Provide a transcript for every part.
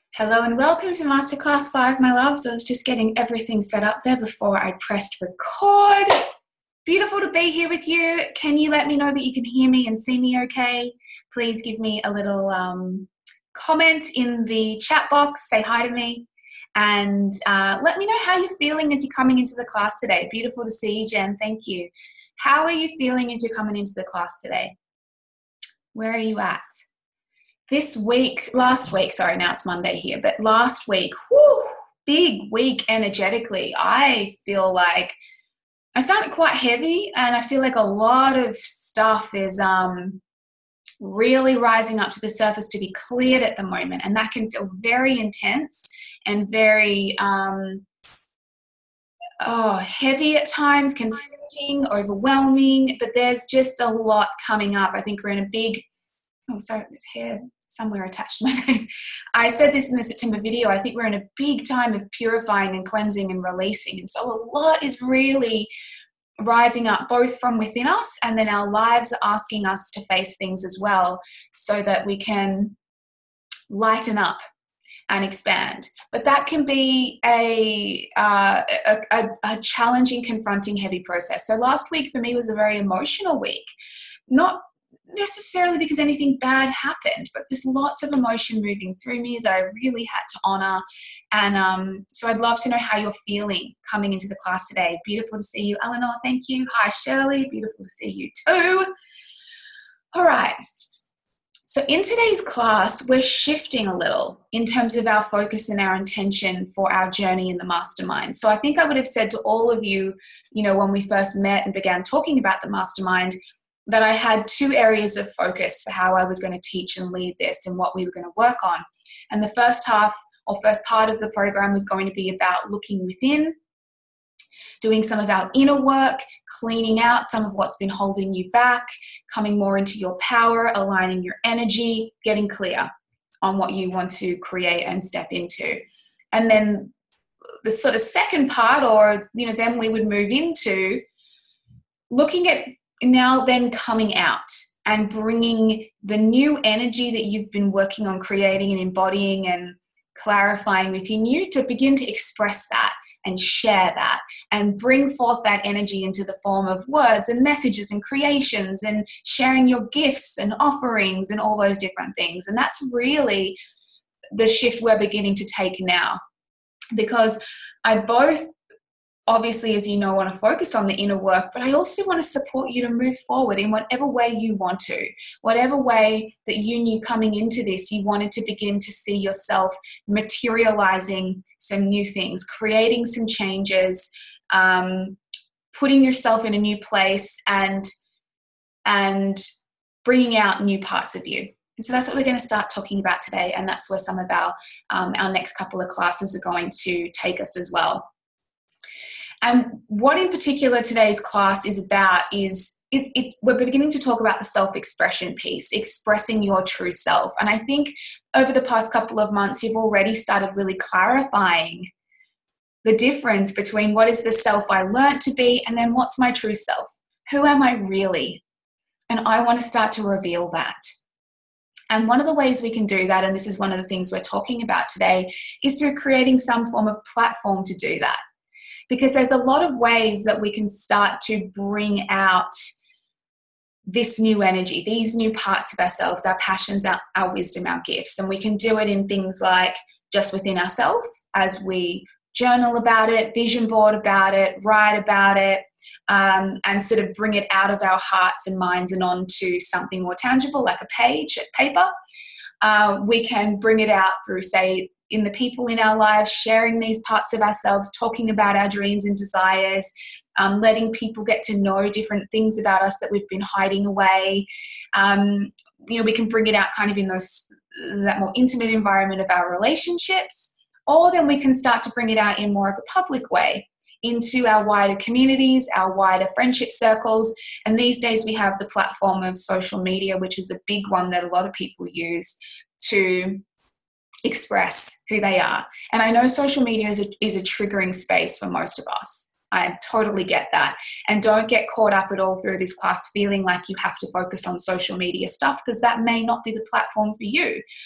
Hello and welcome to Masterclass 5, my loves. I was just getting everything set up there before I pressed record. Beautiful to be here with you. Can you let me know that you can hear me and see me okay? Please give me a little comment in the chat box. Say hi to me and let me know how you're feeling as you're coming into the class today. Beautiful to see you, Jen. Thank you. How are you feeling as you're coming into the class today? Where are you at? Last week, now it's Monday here, but last week, big week energetically. I feel like I found it quite heavy, and I feel like a lot of stuff is really rising up to the surface to be cleared at the moment, and that can feel very intense and very heavy at times, confronting, overwhelming, but there's just a lot coming up. I think we're in a big, there's hair somewhere attached to my face. I said this in the September video. I think we're in a big time of purifying and cleansing and releasing. And so a lot is really rising up, both from within us, and then our lives are asking us to face things as well so that we can lighten up and expand. But that can be a challenging, confronting, heavy process. So last week for me was a very emotional week. Not necessarily because anything bad happened, but there's lots of emotion moving through me that I really had to honor. And so I'd love to know how you're feeling coming into the class today. Beautiful to see you, Eleanor. Thank you. Hi, Shirley. Beautiful to see you too. All right. So in today's class, we're shifting a little in terms of our focus and our intention for our journey in the mastermind. So I think I would have said to all of you, when we first met and began talking about the mastermind, that I had two areas of focus for how I was going to teach and lead this and what we were going to work on. And the first part of the program was going to be about looking within, doing some of our inner work, cleaning out some of what's been holding you back, coming more into your power, aligning your energy, getting clear on what you want to create and step into. And then the sort of second part, then we would move into looking at now then coming out and bringing the new energy that you've been working on creating and embodying and clarifying within you to begin to express that and share that and bring forth that energy into the form of words and messages and creations and sharing your gifts and offerings and all those different things. And that's really the shift we're beginning to take now, because I both obviously, as you know, want to focus on the inner work, but I also want to support you to move forward in whatever way you want to, whatever way that you knew coming into this, you wanted to begin to see yourself materializing some new things, creating some changes, putting yourself in a new place and bringing out new parts of you. And so that's what we're going to start talking about today. And that's where some of our next couple of classes are going to take us as well. And what in particular today's class is about is we're beginning to talk about the self-expression piece, expressing your true self. And I think over the past couple of months, you've already started really clarifying the difference between what is the self I learned to be and then what's my true self. Who am I really? And I want to start to reveal that. And one of the ways we can do that, and this is one of the things we're talking about today, is through creating some form of platform to do that. Because there's a lot of ways that we can start to bring out this new energy, these new parts of ourselves, our passions, our wisdom, our gifts. And we can do it in things like just within ourselves as we journal about it, vision board about it, write about it, and sort of bring it out of our hearts and minds and onto something more tangible like a page, a paper. We can bring it out through, say, in the people in our lives, sharing these parts of ourselves, talking about our dreams and desires, letting people get to know different things about us that we've been hiding away. We can bring it out kind of in that more intimate environment of our relationships, or then we can start to bring it out in more of a public way into our wider communities, our wider friendship circles. And these days we have the platform of social media, which is a big one that a lot of people use to express who they are. And I know social media is a triggering space for most of us. I totally get that. And don't get caught up at all through this class feeling like you have to focus on social media stuff, because that may not be the platform for you.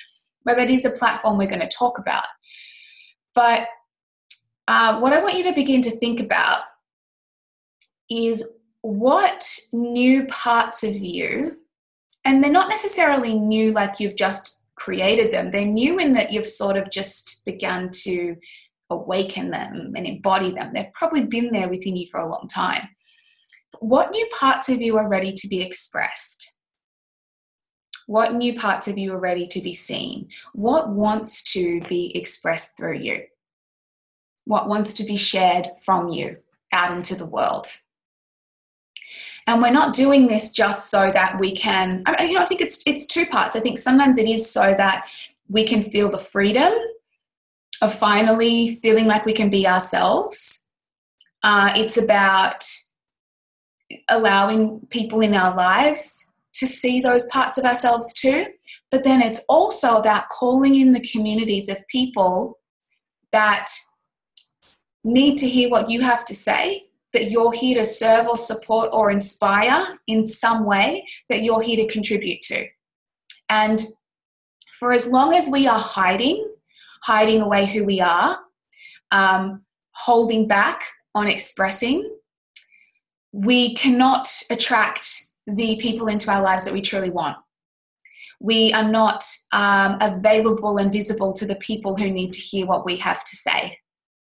but that is a platform we're going to talk about. But what I want you to begin to think about is what new parts of you, and they're not necessarily new like you've just created them, they're new in that you've sort of just begun to awaken them and embody them. They've probably been there within you for a long time. What new parts of you are ready to be expressed? What new parts of you are ready to be seen? What wants to be expressed through you? What wants to be shared from you out into the world? And we're not doing this just so that we can, I think it's two parts. I think sometimes it is so that we can feel the freedom of finally feeling like we can be ourselves. It's about allowing people in our lives to see those parts of ourselves too. But then it's also about calling in the communities of people that need to hear what you have to say, that you're here to serve or support or inspire in some way, that you're here to contribute to. And for as long as we are hiding away who we are, holding back on expressing, we cannot attract the people into our lives that we truly want. We are not available and visible to the people who need to hear what we have to say.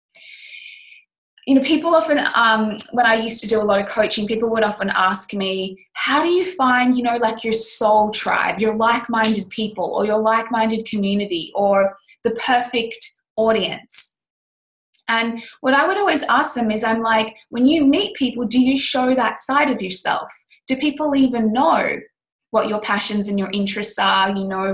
People often, when I used to do a lot of coaching, people would often ask me, how do you find, like your soul tribe, your like-minded people or your like-minded community or the perfect audience? And what I would always ask them is, I'm like, when you meet people, do you show that side of yourself? Do people even know what your passions and your interests are,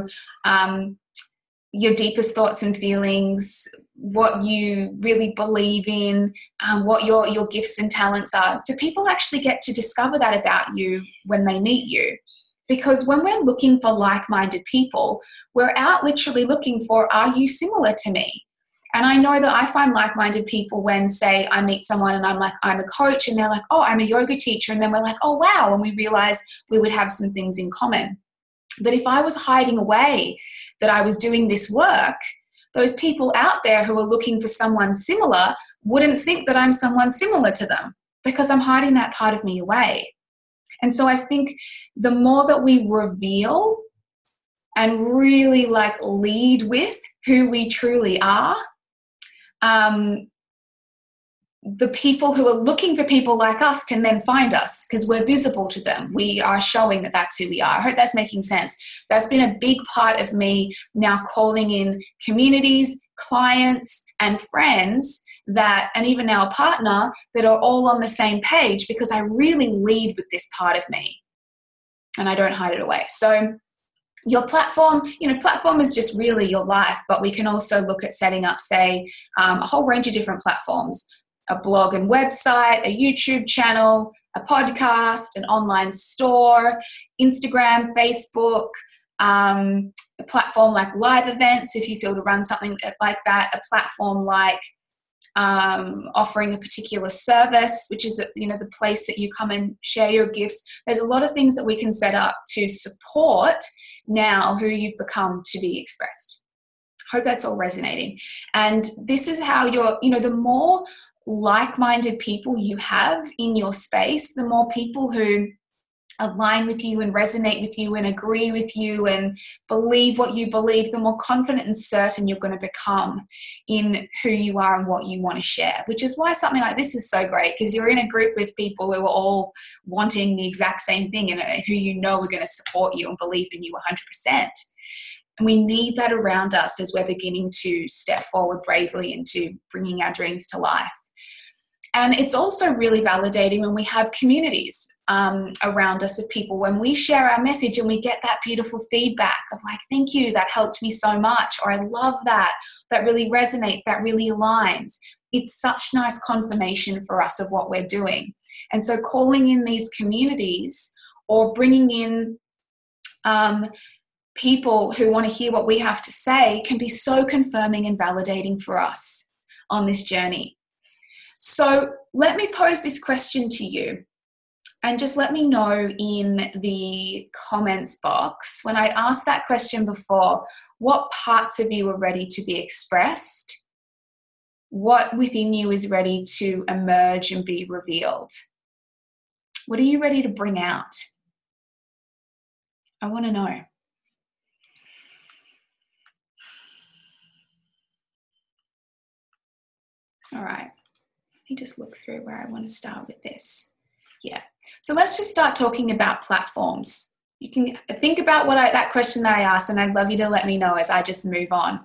your deepest thoughts and feelings, what you really believe in, what your gifts and talents are? Do people actually get to discover that about you when they meet you? Because when we're looking for like-minded people, we're out literally looking for, are you similar to me? And I know that I find like-minded people when, say, I meet someone and I'm like, I'm a coach, and they're like, oh, I'm a yoga teacher. And then we're like, oh, wow. And we realize we would have some things in common. But if I was hiding away that I was doing this work, those people out there who are looking for someone similar wouldn't think that I'm someone similar to them because I'm hiding that part of me away. And so I think the more that we reveal and really lead with who we truly are, the people who are looking for people like us can then find us because we're visible to them. We are showing that that's who we are. I hope that's making sense. That's been a big part of me now calling in communities, clients, and friends and even now a partner that are all on the same page because I really lead with this part of me and I don't hide it away. So your platform, platform is just really your life, but we can also look at setting up, say, a whole range of different platforms, a blog and website, a YouTube channel, a podcast, an online store, Instagram, Facebook, a platform like live events, if you feel to run something like that, a platform like offering a particular service, which is the place that you come and share your gifts. There's a lot of things that we can set up to support now who you've become to be expressed. Hope that's all resonating. And this is how the more like-minded people you have in your space, the more people who align with you and resonate with you and agree with you and believe what you believe, the more confident and certain you're going to become in who you are and what you want to share, which is why something like this is so great, because you're in a group with people who are all wanting the exact same thing and who are going to support you and believe in you 100%. And we need that around us as we're beginning to step forward bravely into bringing our dreams to life. And it's also really validating when we have communities around us of people, when we share our message and we get that beautiful feedback of thank you, that helped me so much, or I love that really resonates, that really aligns. It's such nice confirmation for us of what we're doing. And so calling in these communities or bringing in people who want to hear what we have to say can be so confirming and validating for us on this journey. So let me pose this question to you. And just let me know in the comments box, when I asked that question before, what parts of you are ready to be expressed? What within you is ready to emerge and be revealed? What are you ready to bring out? I want to know. All right. Let me just look through where I want to start with this. Yeah. So let's just start talking about platforms. You can think about that question that I asked, and I'd love you to let me know as I just move on.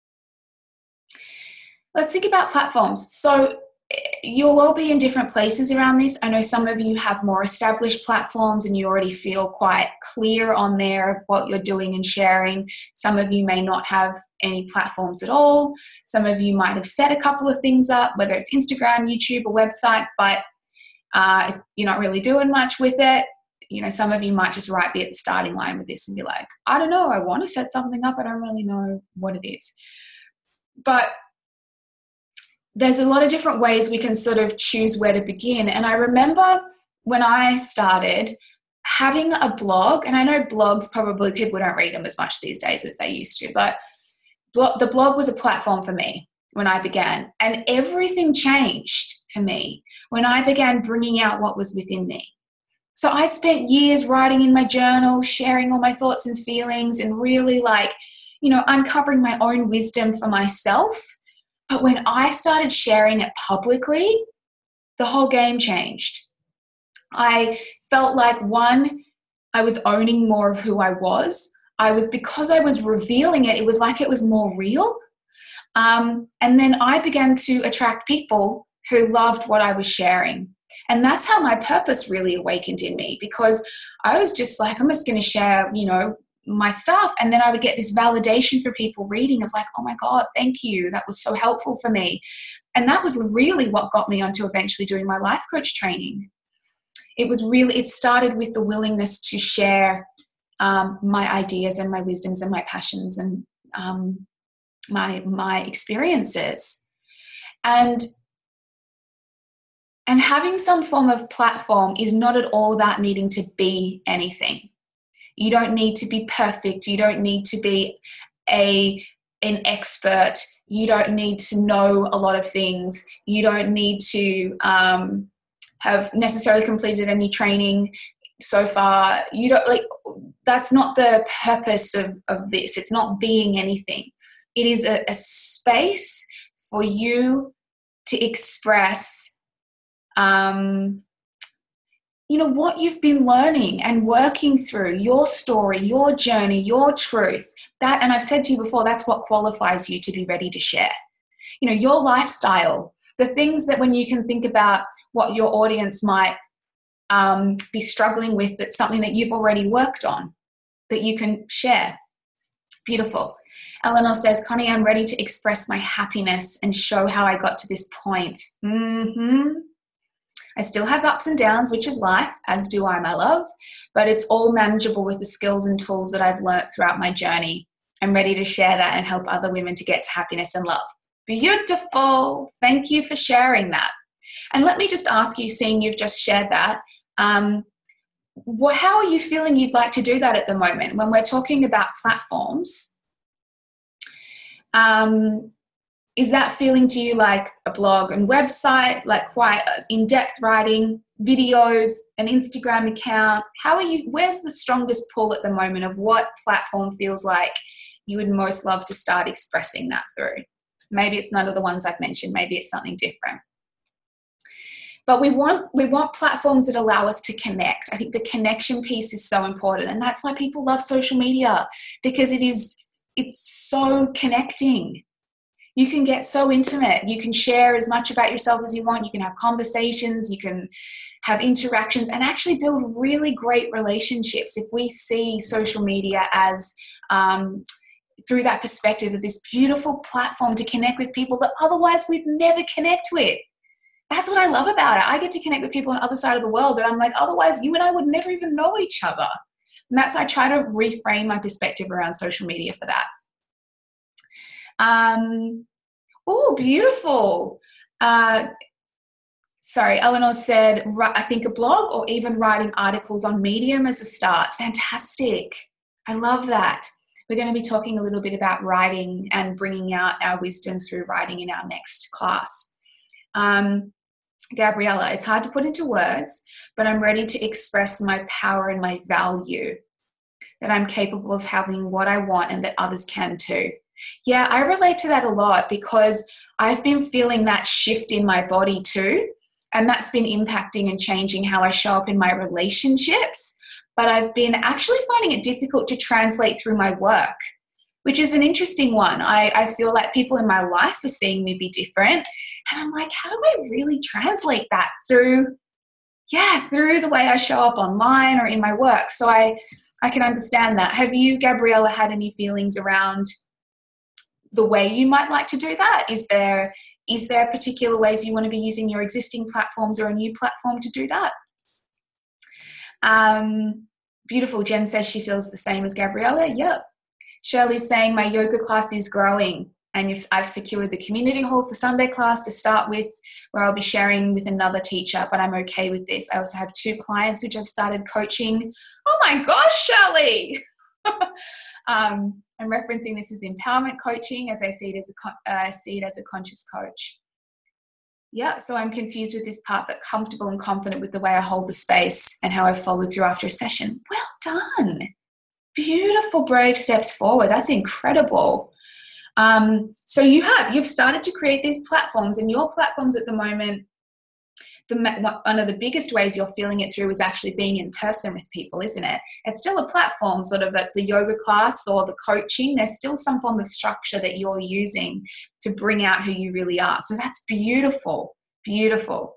Let's think about platforms. So you'll all be in different places around this. I know some of you have more established platforms and you already feel quite clear on there of what you're doing and sharing. Some of you may not have any platforms at all. Some of you might have set a couple of things up, whether it's Instagram, YouTube, or website, but you're not really doing much with it. You know, some of you might just be at the starting line with this and be like, I don't know, I want to set something up, I don't really know what it is. But there's a lot of different ways we can sort of choose where to begin. And I remember when I started having a blog, and I know blogs, probably people don't read them as much these days as they used to, but the blog was a platform for me when I began. And everything changed for me when I began bringing out what was within me. So I'd spent years writing in my journal, sharing all my thoughts and feelings, and really uncovering my own wisdom for myself. But when I started sharing it publicly, the whole game changed. I felt like, one, I was owning more of who I was. Because I was revealing it, it was like it was more real. And then I began to attract people who loved what I was sharing. And that's how my purpose really awakened in me, because I was just like, I'm just going to share, my stuff. And then I would get this validation for people reading of like, oh my God, thank you. That was so helpful for me. And that was really what got me onto eventually doing my life coach training. It started with the willingness to share my ideas and my wisdoms and my passions and my experiences. And having some form of platform is not at all about needing to be anything. You don't need to be perfect. You don't need to be an expert. You don't need to know a lot of things. You don't need to have necessarily completed any training so far. That's not the purpose of this. It's not being anything. It is a space for you to express what you've been learning and working through, your story, your journey, your truth. And I've said to you before, that's what qualifies you to be ready to share. Your lifestyle, the things that when you can think about what your audience might be struggling with, that's something that you've already worked on, that you can share. Beautiful. Eleanor says, Connie, I'm ready to express my happiness and show how I got to this point. I still have ups and downs, which is life, as do I, my love, but it's all manageable with the skills and tools that I've learnt throughout my journey. I'm ready to share that and help other women to get to happiness and love. Beautiful. Thank you for sharing that. And let me just ask you, seeing you've just shared that, how are you feeling you'd like to do that at the moment? When we're talking about platforms, is that feeling to you like a blog and website, like quite in-depth writing, videos, an Instagram account? Where's the strongest pull at the moment of what platform feels like you would most love to start expressing that through? Maybe it's none of the ones I've mentioned. Maybe it's something different. But we want platforms that allow us to connect. I think the connection piece is so important. And that's why people love social media, because it's so connecting. You can get so intimate. You can share as much about yourself as you want. You can have conversations. You can have interactions and actually build really great relationships if we see social media as through that perspective of this beautiful platform to connect with people that otherwise we'd never connect with. That's what I love about it. I get to connect with people on the other side of the world that I'm like, otherwise you and I would never even know each other. And I try to reframe my perspective around social media for that. Oh, beautiful. Sorry, Eleanor said, I think a blog or even writing articles on Medium as a start. Fantastic. I love that. We're going to be talking a little bit about writing and bringing out our wisdom through writing in our next class. Gabriella, it's hard to put into words, but I'm ready to express my power and my value, that I'm capable of having what I want and that others can too. Yeah, I relate to that a lot because I've been feeling that shift in my body too. And that's been impacting and changing how I show up in my relationships. But I've been actually finding it difficult to translate through my work, which is an interesting one. I feel like people in my life are seeing me be different. And I'm like, how do I really translate that through the way I show up online or in my work? So I can understand that. Have you, Gabriella, had any feelings around the way you might like to do that? Is there particular ways you want to be using your existing platforms or a new platform to do that? Beautiful. Jen says she feels the same as Gabriella. Yep. Shirley's saying my yoga class is growing and I've secured the community hall for Sunday class to start with, where I'll be sharing with another teacher, but I'm okay with this. I also have 2 clients which I've started coaching. Oh my gosh, Shirley. I'm referencing this as empowerment coaching, as I see it as a conscious coach. Yeah, so I'm confused with this part, but comfortable and confident with the way I hold the space and how I follow through after a session. Well done. Beautiful, brave steps forward. That's incredible. So you've started to create these platforms, and your platforms at the moment, one of the biggest ways you're feeling it through is actually being in person with people, isn't it? It's still a platform, sort of at the yoga class or the coaching. There's still some form of structure that you're using to bring out who you really are. So that's beautiful, beautiful.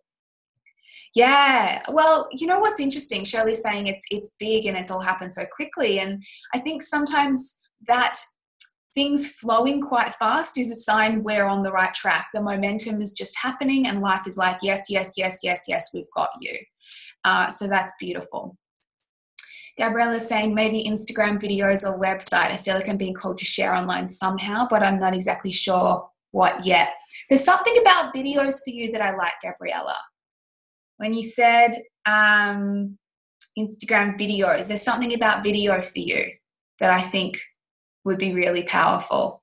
Yeah. Well, you know what's interesting? Shirley's saying it's big and it's all happened so quickly. And I think sometimes that things flowing quite fast is a sign we're on the right track. The momentum is just happening and life is like, yes, yes, yes, yes, yes, we've got you. So that's beautiful. Gabriella's saying maybe Instagram videos or website. I feel like I'm being called to share online somehow, but I'm not exactly sure what yet. There's something about videos for you that I like, Gabriella. When you said Instagram videos, there's something about video for you that I think would be really powerful.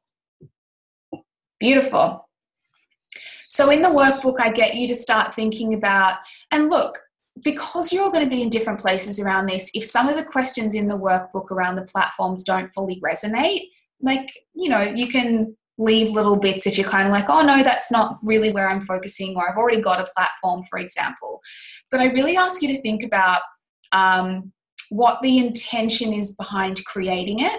Beautiful. So in the workbook, I get you to start thinking about, and look, because you're going to be in different places around this, if some of the questions in the workbook around the platforms don't fully resonate, you can leave little bits if you're kind of like, oh no, that's not really where I'm focusing, or I've already got a platform, for example. But I really ask you to think about what the intention is behind creating it.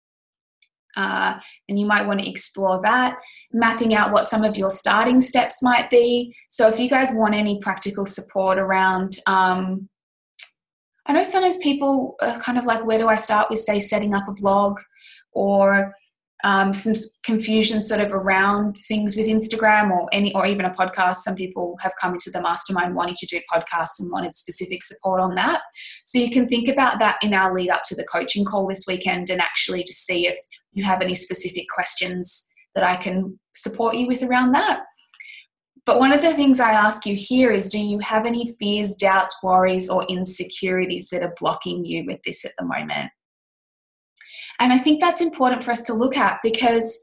And you might want to explore that, mapping out what some of your starting steps might be. So if you guys want any practical support around, I know sometimes people are kind of like, where do I start with, say, setting up a blog, or some confusion sort of around things with Instagram or even a podcast. Some people have come into the mastermind wanting to do podcasts and wanted specific support on that. So you can think about that in our lead up to the coaching call this weekend, and actually to see if you have any specific questions that I can support you with around that. But one of the things I ask you here is, do you have any fears, doubts, worries, or insecurities that are blocking you with this at the moment? And I think that's important for us to look at, because,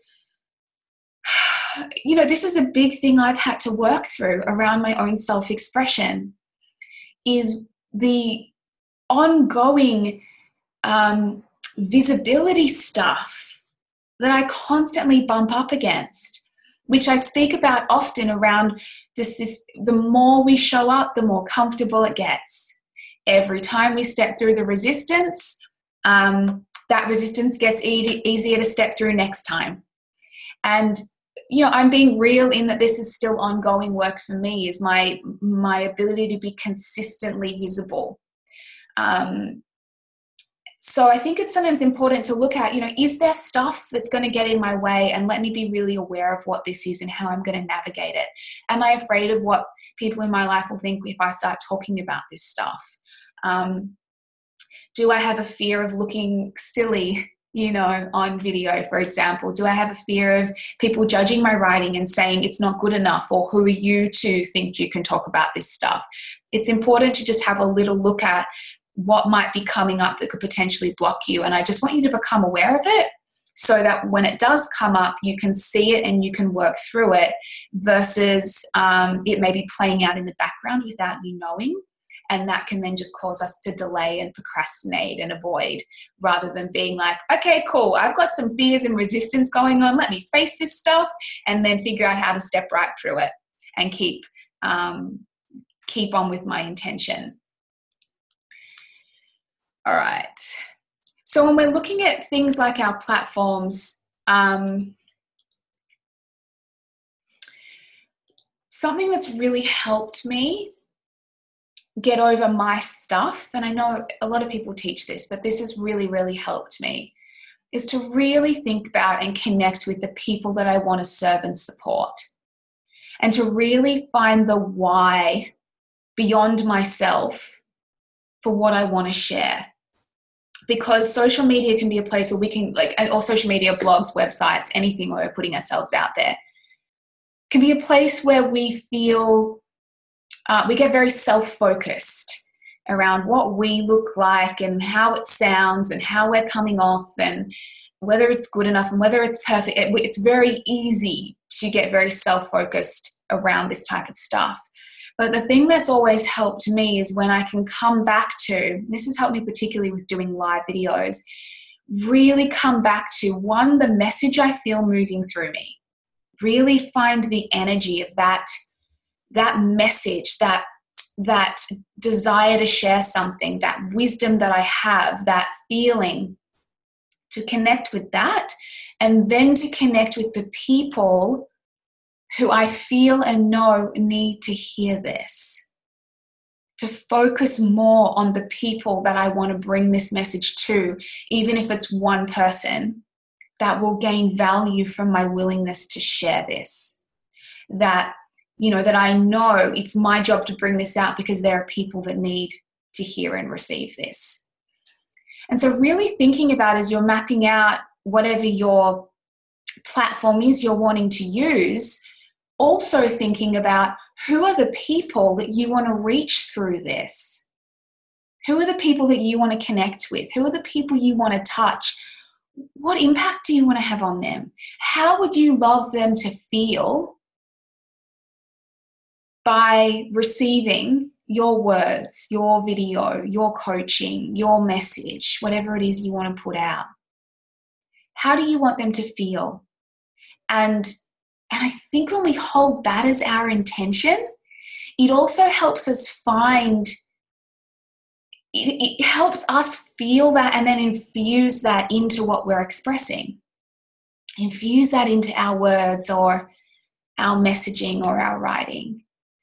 this is a big thing I've had to work through around my own self-expression, is the ongoing visibility stuff that I constantly bump up against, which I speak about often around this the more we show up, the more comfortable it gets. Every time we step through the resistance, that resistance gets easier to step through next time. And, I'm being real in that this is still ongoing work for me, is my ability to be consistently visible. So I think it's sometimes important to look at, is there stuff that's going to get in my way, and let me be really aware of what this is and how I'm going to navigate it. Am I afraid of what people in my life will think if I start talking about this stuff? Do I have a fear of looking silly on video, for example? Do I have a fear of people judging my writing and saying it's not good enough, or who are you to think you can talk about this stuff? It's important to just have a little look at what might be coming up that could potentially block you. And I just want you to become aware of it so that when it does come up, you can see it and you can work through it versus it may be playing out in the background without you knowing. And that can then just cause us to delay and procrastinate and avoid, rather than being like, okay, cool, I've got some fears and resistance going on. Let me face this stuff and then figure out how to step right through it and keep on with my intention. All right. So when we're looking at things like our platforms, something that's really helped me get over my stuff, and I know a lot of people teach this, but this has really, really helped me, is to really think about and connect with the people that I want to serve and support, and to really find the why beyond myself for what I want to share. Because social media can be a place where we can, or social media, blogs, websites, anything where we're putting ourselves out there, can be a place where we feel we get very self-focused around what we look like and how it sounds and how we're coming off and whether it's good enough and whether it's perfect. It's very easy to get very self-focused around this type of stuff. But the thing that's always helped me is when I can come back to, this has helped me particularly with doing live videos, really come back to, one, the message I feel moving through me. Really find the energy of that message, that desire to share something, that wisdom that I have, that feeling, to connect with that, and then to connect with the people who I feel and know need to hear this. To focus more on the people that I want to bring this message to, even if it's one person that will gain value from my willingness to share this. That I know it's my job to bring this out because there are people that need to hear and receive this. And so really thinking about, as you're mapping out whatever your platform is you're wanting to use, also thinking about who are the people that you want to reach through this? Who are the people that you want to connect with? Who are the people you want to touch? What impact do you want to have on them? How would you love them to feel by receiving your words, your video, your coaching, your message, whatever it is you want to put out? How do you want them to feel? And I think when we hold that as our intention, it also helps us find, it helps us feel that and then infuse that into what we're expressing. Infuse that into our words or our messaging or our writing.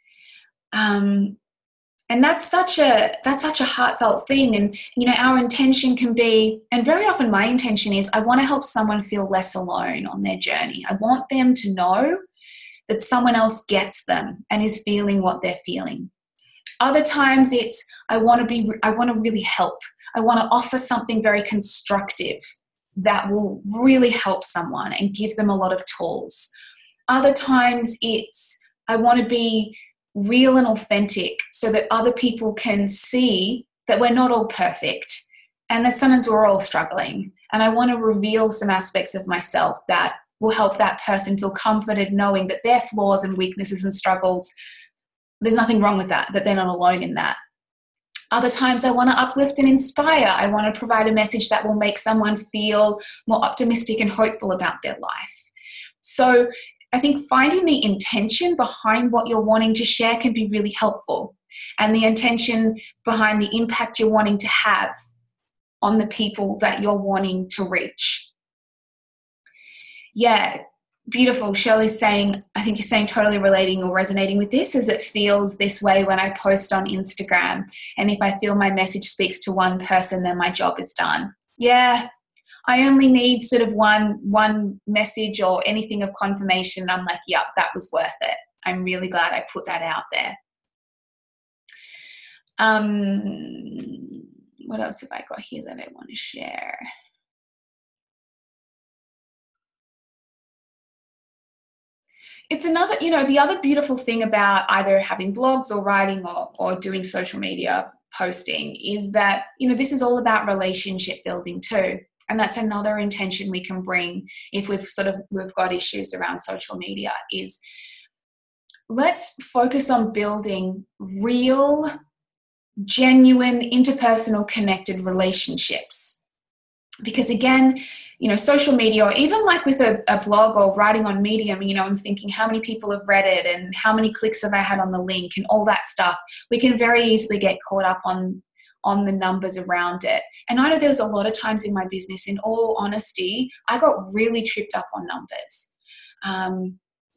And that's such a heartfelt thing. And, our intention can be, and very often my intention is, I want to help someone feel less alone on their journey. I want them to know that someone else gets them and is feeling what they're feeling. Other times it's, I want to really help. I want to offer something very constructive that will really help someone and give them a lot of tools. Other times it's, I want to be real and authentic so that other people can see that we're not all perfect and that sometimes we're all struggling. And I want to reveal some aspects of myself that will help that person feel comforted knowing that their flaws and weaknesses and struggles, there's nothing wrong with that they're not alone in that. Other times I want to uplift and inspire. I want to provide a message that will make someone feel more optimistic and hopeful about their life. So I think finding the intention behind what you're wanting to share can be really helpful, and the intention behind the impact you're wanting to have on the people that you're wanting to reach. Yeah, beautiful. Shirley's saying, I think you're saying totally relating or resonating with this, as it feels this way when I post on Instagram. And if I feel my message speaks to one person, then my job is done. Yeah, I only need sort of one message or anything of confirmation. I'm like, yep, that was worth it. I'm really glad I put that out there. What else have I got here that I want to share? It's another, the other beautiful thing about either having blogs or writing or doing social media posting is that, this is all about relationship building too. And that's another intention we can bring if we've got issues around social media is let's focus on building real, genuine, interpersonal connected relationships. Because again, social media, or even like with a blog or writing on Medium, I'm thinking how many people have read it and how many clicks have I had on the link and all that stuff. We can very easily get caught up on the numbers around it. And I know there was a lot of times in my business, in all honesty, I got really tripped up on numbers.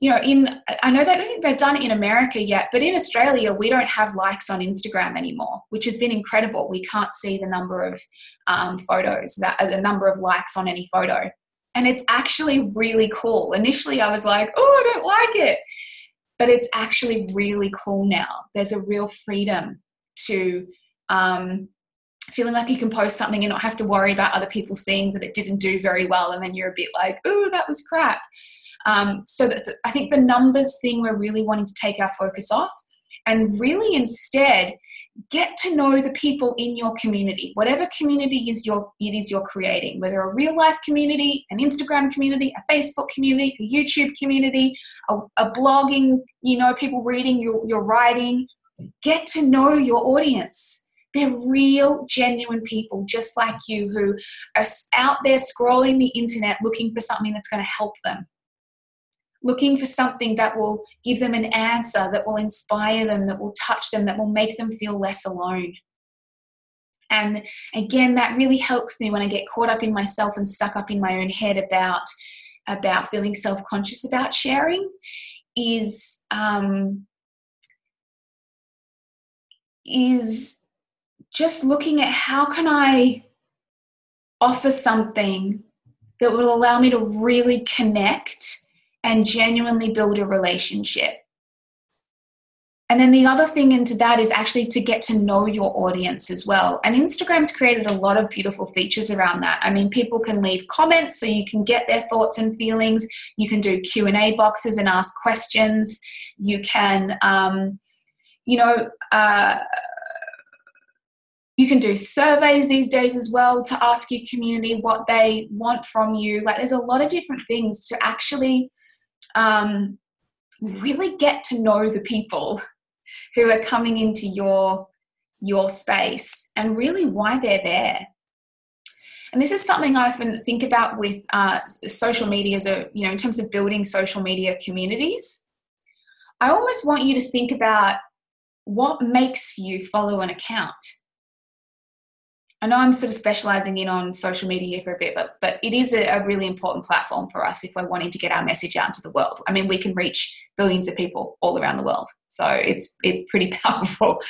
I know that I don't think they've done it in America yet, but in Australia, we don't have likes on Instagram anymore, which has been incredible. We can't see the number of photos, the number of likes on any photo. And it's actually really cool. Initially, I was like, oh, I don't like it. But it's actually really cool now. There's a real freedom to feeling like you can post something and not have to worry about other people seeing that it didn't do very well. And then you're a bit like, oh, that was crap. So I think the numbers thing we're really wanting to take our focus off and really instead get to know the people in your community, whatever community it is you're creating, whether a real life community, an Instagram community, a Facebook community, a YouTube community, a blogging, people reading your writing. Get to know your audience. They're real, genuine people just like you who are out there scrolling the internet looking for something that's going to help them. Looking for something that will give them an answer, that will inspire them, that will touch them, that will make them feel less alone. And again, that really helps me when I get caught up in myself and stuck up in my own head about feeling self-conscious about sharing is just looking at how can I offer something that will allow me to really connect and genuinely build a relationship. And then the other thing into that is actually to get to know your audience as well. And Instagram's created a lot of beautiful features around that. I mean, people can leave comments so you can get their thoughts and feelings. You can do Q&A boxes and ask questions. You can, you can do surveys these days as well to ask your community what they want from you. Like there's a lot of different things to actually really get to know the people who are coming into your space and really why they're there. And this is something I often think about with social media in terms of building social media communities. I almost want you to think about what makes you follow an account. I know I'm sort of specializing in on social media here for a bit, but it is a really important platform for us if we're wanting to get our message out into the world. I mean, we can reach billions of people all around the world. So it's pretty powerful.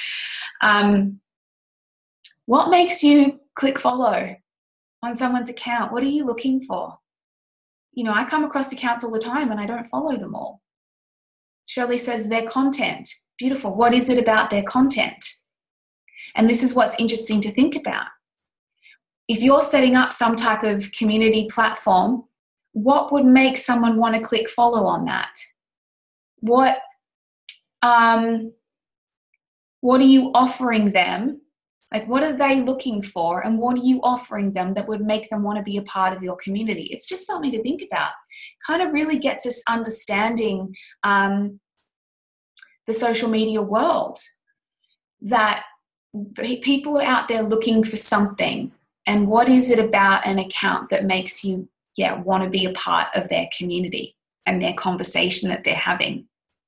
What makes you click follow on someone's account? What are you looking for? I come across accounts all the time and I don't follow them all. Shirley says their content. Beautiful. What is it about their content? And this is what's interesting to think about. If you're setting up some type of community platform, what would make someone want to click follow on that? What are you offering them? Like, what are they looking for? And what are you offering them that would make them want to be a part of your community? It's just something to think about. Kind of really gets us understanding the social media world, that people are out there looking for something. And what is it about an account that makes you, want to be a part of their community and their conversation that they're having?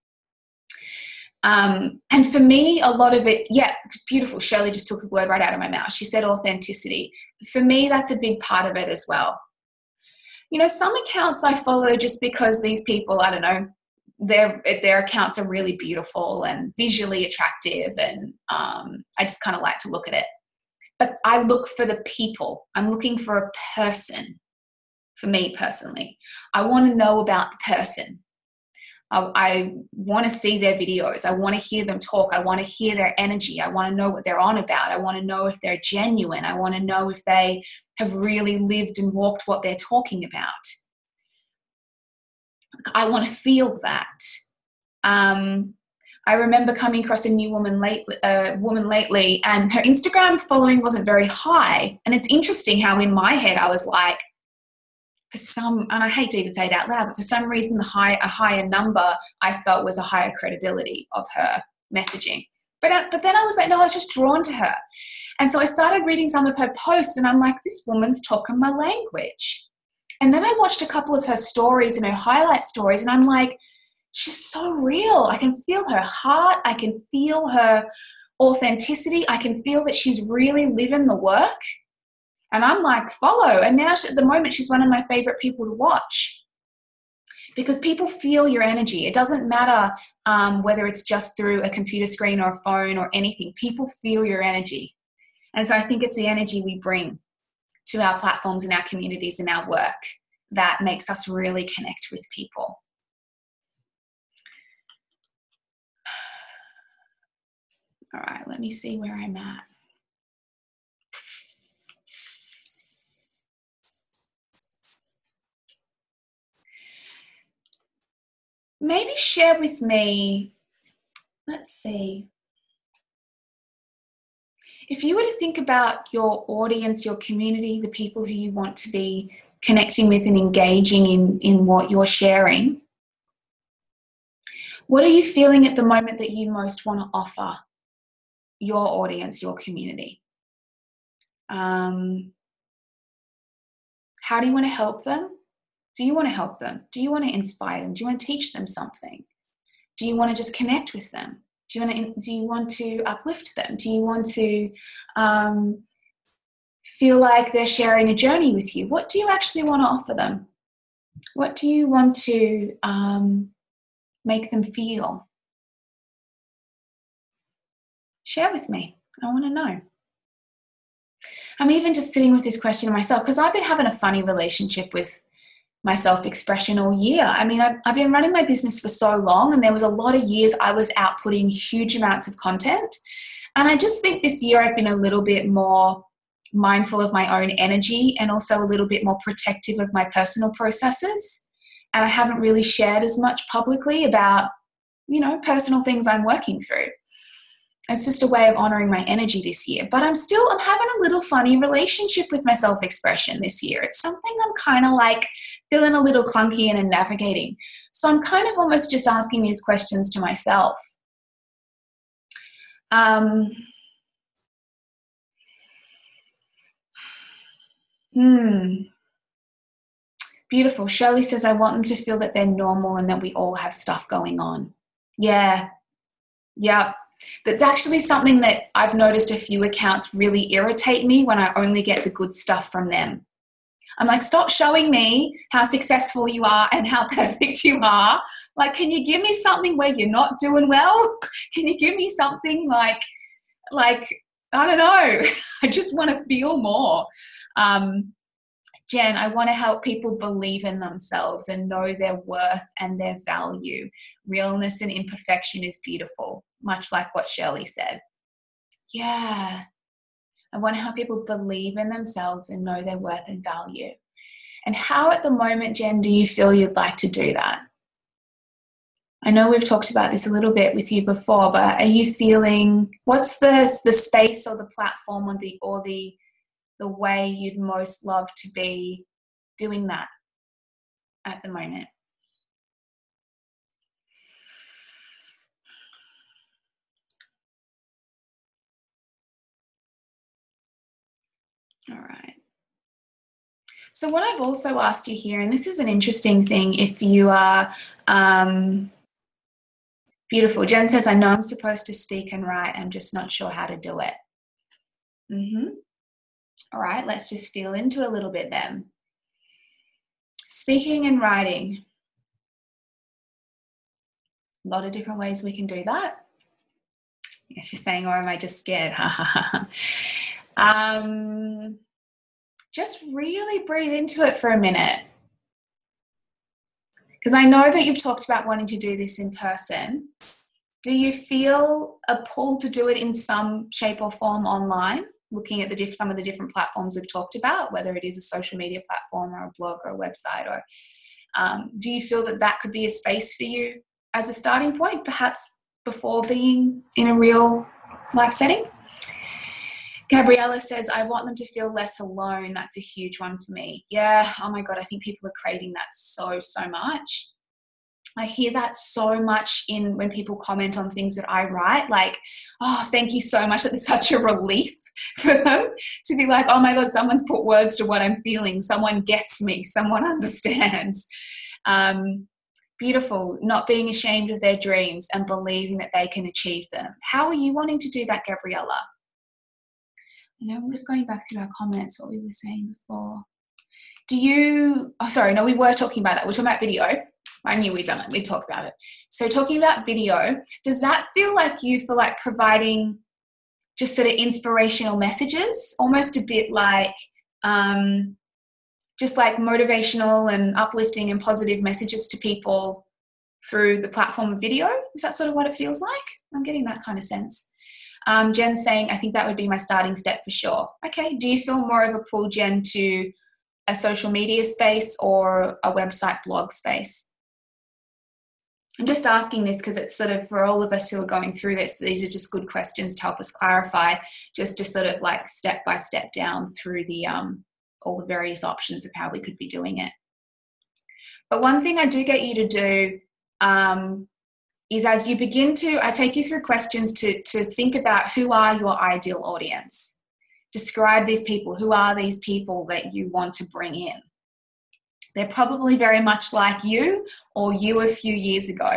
And for me, a lot of it, beautiful. Shirley just took the word right out of my mouth. She said authenticity. For me, that's a big part of it as well. Some accounts I follow just because these people, I don't know, their accounts are really beautiful and visually attractive, and I just kind of like to look at it. But I look for the people. I'm looking for a person. For me personally, I want to know about the person. I want to see their videos. I want to hear them talk. I want to hear their energy. I want to know what they're on about. I want to know if they're genuine. I want to know if they have really lived and walked what they're talking about. I want to feel that. I remember coming across a new woman lately, and her Instagram following wasn't very high. And it's interesting how in my head I was like, and I hate to even say it out loud, but for some reason a higher number I felt was a higher credibility of her messaging. But then I was like, no, I was just drawn to her. And so I started reading some of her posts, and I'm like, this woman's talking my language. And then I watched a couple of her stories and her highlight stories, and I'm like, she's so real. I can feel her heart. I can feel her authenticity. I can feel that she's really living the work. And I'm like, follow. And now at the moment, she's one of my favorite people to watch, because people feel your energy. It doesn't matter whether it's just through a computer screen or a phone or anything. People feel your energy. And so I think it's the energy we bring to our platforms and our communities and our work that makes us really connect with people. All right, let me see where I'm at. Maybe share with me, let's see. If you were to think about your audience, your community, the people who you want to be connecting with and engaging in what you're sharing, what are you feeling at the moment that you most want to offer your audience, your community? How do you want to help them? Do you want to help them? Do you want to inspire them? Do you want to teach them something? Do you want to just connect with them? Do you want to uplift them? Do you want to feel like they're sharing a journey with you? What do you actually want to offer them? What do you want to make them feel? Share with me. I want to know. I'm even just sitting with this question myself, because I've been having a funny relationship with my self-expression all year. I mean, I've been running my business for so long, and there was a lot of years I was outputting huge amounts of content. And I just think this year I've been a little bit more mindful of my own energy, and also a little bit more protective of my personal processes. And I haven't really shared as much publicly about, personal things I'm working through. It's just a way of honoring my energy this year. But I'm having a little funny relationship with my self-expression this year. It's something I'm kind of like feeling a little clunky and navigating. So I'm kind of almost just asking these questions to myself. Beautiful. Shirley says, I want them to feel that they're normal and that we all have stuff going on. Yeah. Yep. That's actually something that I've noticed a few accounts really irritate me when I only get the good stuff from them. I'm like, stop showing me how successful you are and how perfect you are. Like, can you give me something where you're not doing well? Can you give me something like I don't know. I just want to feel more. Jen, I want to help people believe in themselves and know their worth and their value. Realness and imperfection is beautiful, much like what Shirley said. Yeah. I want to help people believe in themselves and know their worth and value. And how at the moment, Jen, do you feel you'd like to do that? I know we've talked about this a little bit with you before, but are you feeling, what's the space or the platform or the way you'd most love to be doing that at the moment? All right. So what I've also asked you here, and this is an interesting thing, if you are, beautiful. Jen says, I know I'm supposed to speak and write. I'm just not sure how to do it. All right, let's just feel into it a little bit then. Speaking and writing. A lot of different ways we can do that. Yeah, she's saying, or am I just scared? Just really breathe into it for a minute. Because I know that you've talked about wanting to do this in person. Do you feel a pull to do it in some shape or form online, looking at some of the different platforms we've talked about, whether it is a social media platform or a blog or a website? Or Do you feel that that could be a space for you as a starting point, perhaps before being in a real life setting? Gabriella says, I want them to feel less alone. That's a huge one for me. Yeah, oh my God, I think people are craving that so much. I hear that so much when people comment on things that I write, like, oh, thank you so much. It's such a relief for them to be like, oh my God, someone's put words to what I'm feeling. Someone gets me. Someone understands. Beautiful. Not being ashamed of their dreams and believing that they can achieve them. How are you wanting to do that, Gabriella? I'm just going back through our comments, what we were saying before. We were talking about that. We're talking about video. I knew we'd done it. We talked about it. So talking about video, does that feel like you feel like providing just sort of inspirational messages, almost a bit like just like motivational and uplifting and positive messages to people through the platform of video? Is that sort of what it feels like? I'm getting that kind of sense. Jen's saying, I think that would be my starting step for sure. Okay. Do you feel more of a pull, Jen, to a social media space or a website blog space? I'm just asking this because it's sort of for all of us who are going through this, these are just good questions to help us clarify, just to sort of like step by step down through the all the various options of how we could be doing it. But one thing I do get you to do is as you begin to, I take you through questions to think about who are your ideal audience. Describe these people. Who are these people that you want to bring in? They're probably very much like you or you a few years ago.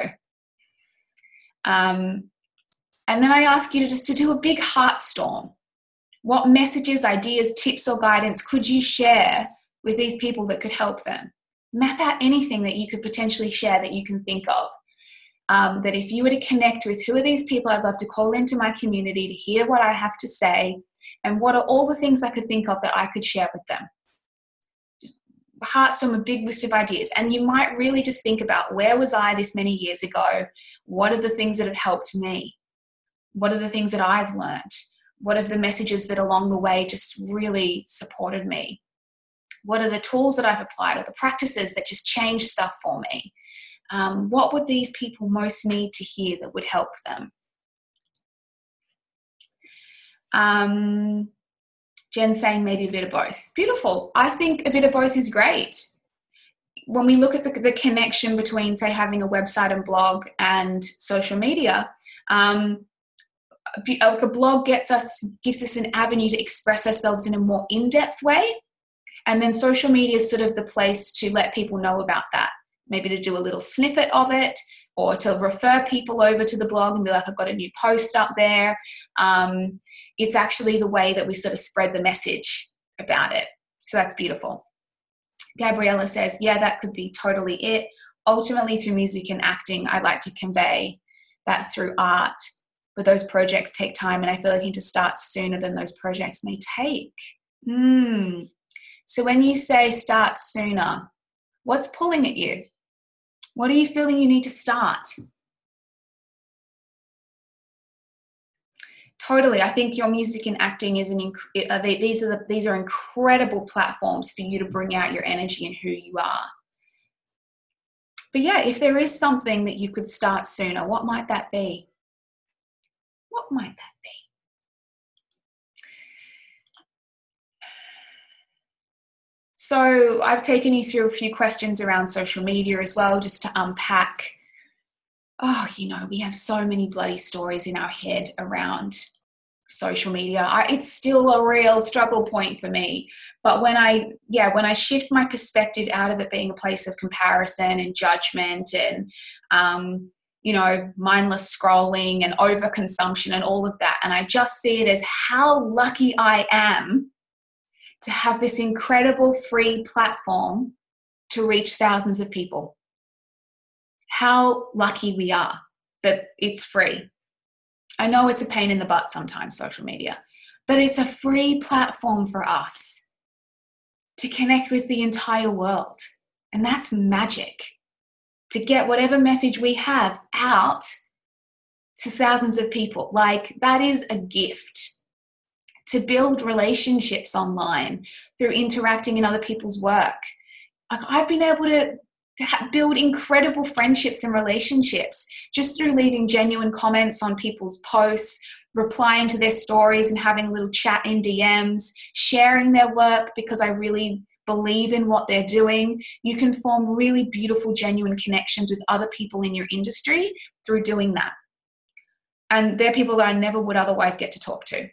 And then I ask you to do a big heart storm. What messages, ideas, tips, or guidance could you share with these people that could help them? Map out anything that you could potentially share that you can think of. That if you were to connect with who are these people I'd love to call into my community to hear what I have to say, and what are all the things I could think of that I could share with them. Heartstorm, a big list of ideas. And you might really just think about, where was I this many years ago? What are the things that have helped me? What are the things that I've learned? What are the messages that along the way just really supported me? What are the tools that I've applied or the practices that just changed stuff for me? What would these people most need to hear that would help them? Jen saying maybe a bit of both. Beautiful. I think a bit of both is great. When we look at the connection between, say, having a website and blog and social media, like a blog gives us an avenue to express ourselves in a more in-depth way. And then social media is sort of the place to let people know about that. Maybe to do a little snippet of it, or to refer people over to the blog and be like, I've got a new post up there. It's actually the way that we sort of spread the message about it. So that's beautiful. Gabriella says, yeah, that could be totally it. Ultimately, through music and acting, I'd like to convey that through art, but those projects take time, and I feel like I need to start sooner than those projects may take. So when you say start sooner, what's pulling at you? What are you feeling you need to start? Totally. I think your music and acting is these are incredible platforms for you to bring out your energy and who you are. But yeah, if there is something that you could start sooner, what might that be? What might that be? So I've taken you through a few questions around social media as well, just to unpack. We have so many bloody stories in our head around social media. It's still a real struggle point for me. But when I shift my perspective out of it being a place of comparison and judgment and, mindless scrolling and overconsumption and all of that, and I just see it as how lucky I am to have this incredible free platform to reach thousands of people. How lucky we are that it's free. I know it's a pain in the butt sometimes, social media, but it's a free platform for us to connect with the entire world. And that's magic. To get whatever message we have out to thousands of people. Like, that is a gift. To build relationships online through interacting in other people's work. Like, I've been able to build incredible friendships and relationships just through leaving genuine comments on people's posts, replying to their stories and having a little chat in DMs, sharing their work because I really believe in what they're doing. You can form really beautiful, genuine connections with other people in your industry through doing that. And they're people that I never would otherwise get to talk to.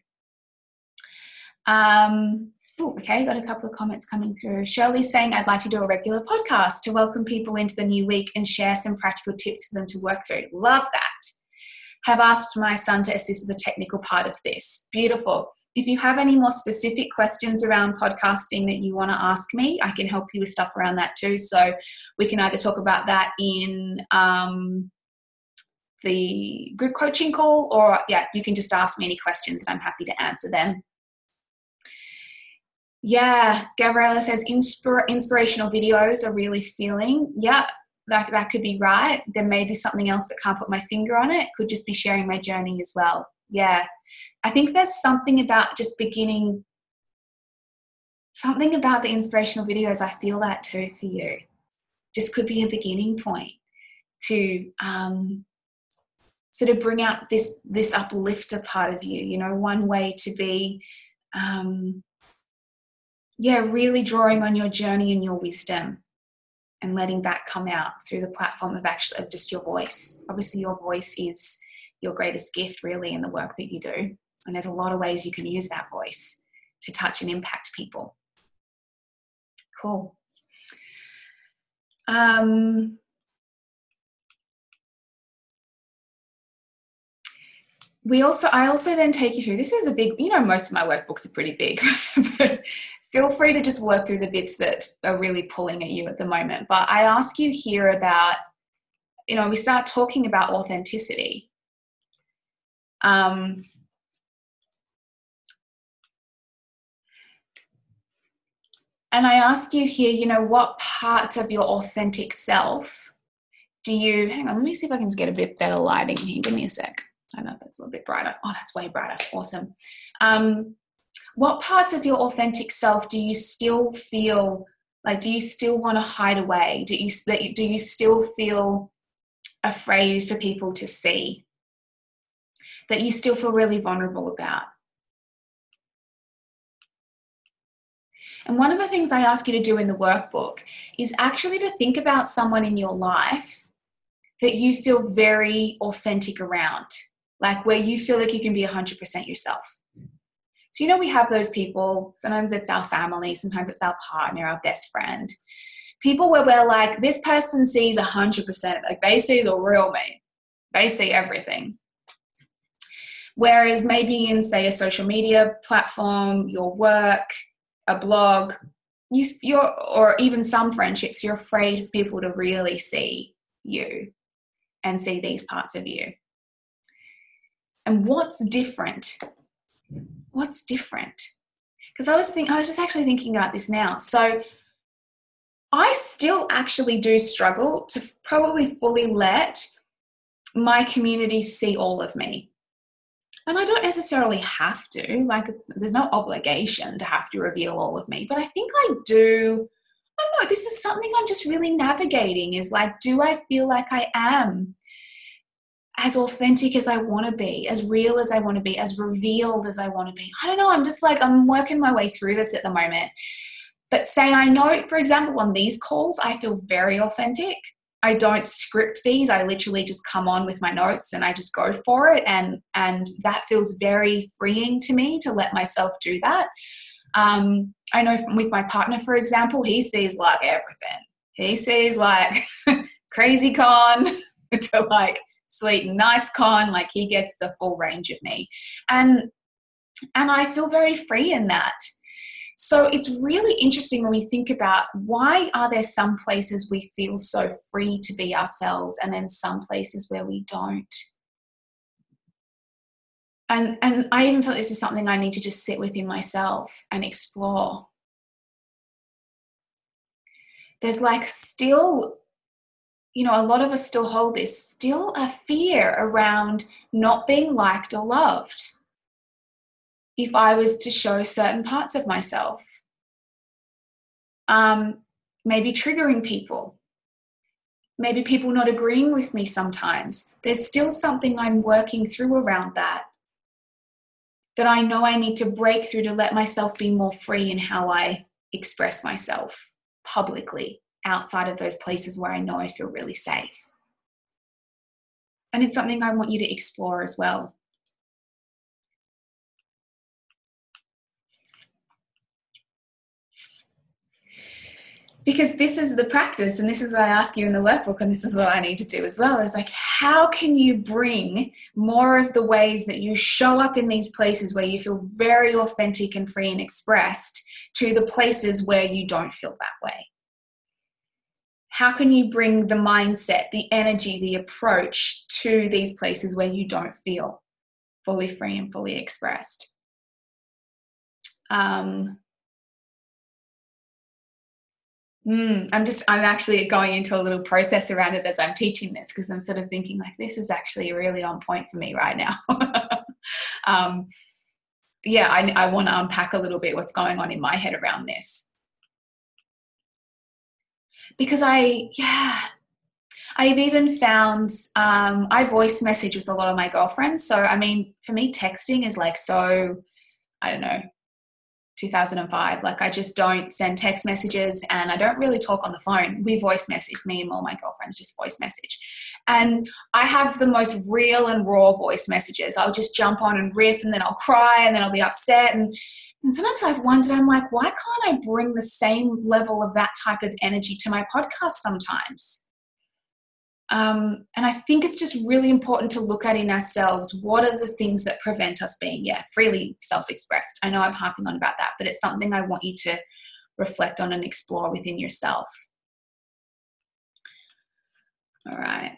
Okay, got a couple of comments coming through. Shirley's saying, I'd like to do a regular podcast to welcome people into the new week and share some practical tips for them to work through. Love that. Have asked my son to assist with the technical part of this. Beautiful. If you have any more specific questions around podcasting that you want to ask me, I can help you with stuff around that too. So we can either talk about that in the group coaching call, or you can just ask me any questions and I'm happy to answer them. Yeah, Gabriella says inspirational videos are really feeling. Yeah, that could be right. There may be something else but can't put my finger on it. Could just be sharing my journey as well. Yeah, I think there's something about just beginning, something about the inspirational videos. I feel that too for you. Just could be a beginning point to sort of bring out this uplifter part of you. You know, one way to be really drawing on your journey and your wisdom and letting that come out through the platform of just your voice. Obviously, your voice is your greatest gift, really, in the work that you do. And there's a lot of ways you can use that voice to touch and impact people. Cool. I also then take you through, this is a big, most of my workbooks are pretty big, but feel free to just work through the bits that are really pulling at you at the moment. But I ask you here about, we start talking about authenticity. And I ask you here, what parts of your authentic self do you, hang on, let me see if I can just get a bit better lighting here. Give me a sec. I don't know if that's a little bit brighter. Oh, that's way brighter. Awesome. What parts of your authentic self do you still feel like, do you still want to hide away? Do you still feel afraid for people to see? That you still feel really vulnerable about? And one of the things I ask you to do in the workbook is actually to think about someone in your life that you feel very authentic around, like where you feel like you can be 100% yourself. So, we have those people. Sometimes it's our family, sometimes it's our partner, our best friend. People where we're like, this person sees 100%, like they see the real me. They see everything. Whereas maybe in, say, a social media platform, your work, a blog, or even some friendships, you're afraid of people to really see you and see these parts of you. And what's different? What's different? Because I was just actually thinking about this now. So I still actually do struggle to probably fully let my community see all of me. And I don't necessarily have to, there's no obligation to have to reveal all of me, but I think I do. I don't know, this is something I'm just really navigating, is like, do I feel like I am as authentic as I want to be, as real as I want to be, as revealed as I want to be? I don't know. I'm just I'm working my way through this at the moment. But say I know, for example, on these calls, I feel very authentic. I don't script these. I literally just come on with my notes and I just go for it. And that feels very freeing to me to let myself do that. I know with my partner, for example, he sees everything. He sees crazy con to sweet and nice con. He gets the full range of me. And I feel very free in that. So it's really interesting when we think about, why are there some places we feel so free to be ourselves and then some places where we don't? And I even feel this is something I need to just sit within myself and explore. There's still, a lot of us still hold this, still a fear around not being liked or loved if I was to show certain parts of myself. Maybe triggering people. maybe people not agreeing with me sometimes. There's still something I'm working through around that I know I need to break through to let myself be more free in how I express myself publicly outside of those places where I know I feel really safe. And it's something I want you to explore as well. Because this is the practice, and this is what I ask you in the workbook, and this is what I need to do as well, is like, how can you bring more of the ways that you show up in these places where you feel very authentic and free and expressed to the places where you don't feel that way? How can you bring the mindset, the energy, the approach to these places where you don't feel fully free and fully expressed? I'm actually going into a little process around it as I'm teaching this, because I'm sort of thinking like, this is actually really on point for me right now. I want to unpack a little bit what's going on in my head around this. Because I've even found, I voice message with a lot of my girlfriends. So, I mean, for me, texting is like, so, I don't know, 2005. Like, I just don't send text messages, and I don't really talk on the phone. We voice message, me and all my girlfriends just voice message. And I have the most real and raw voice messages. I'll just jump on and riff, and then I'll cry, and then I'll be upset. And sometimes I've wondered, I'm like, why can't I bring the same level of that type of energy to my podcast sometimes? And I think it's just really important to look at in ourselves, what are the things that prevent us being, freely self-expressed. I know I'm harping on about that, but it's something I want you to reflect on and explore within yourself. All right.